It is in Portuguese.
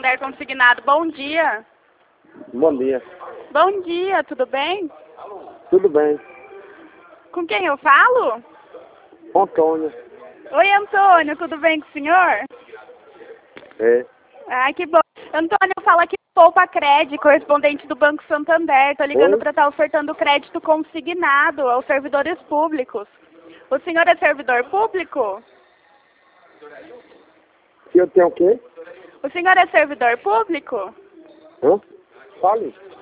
Santander Consignado. Bom dia. Bom dia. Bom dia, tudo bem? Tudo bem. Com quem eu falo? Antônio. Oi, Antônio, tudo bem com o senhor? É. Ai, que bom. Antônio, fala aqui do Poupa Crédito, correspondente do Banco Santander. Tô ligando Oi? para estar ofertando crédito consignado aos servidores públicos. O senhor é servidor público? Que eu tenho o quê? O senhor é servidor público? Hã? Fale.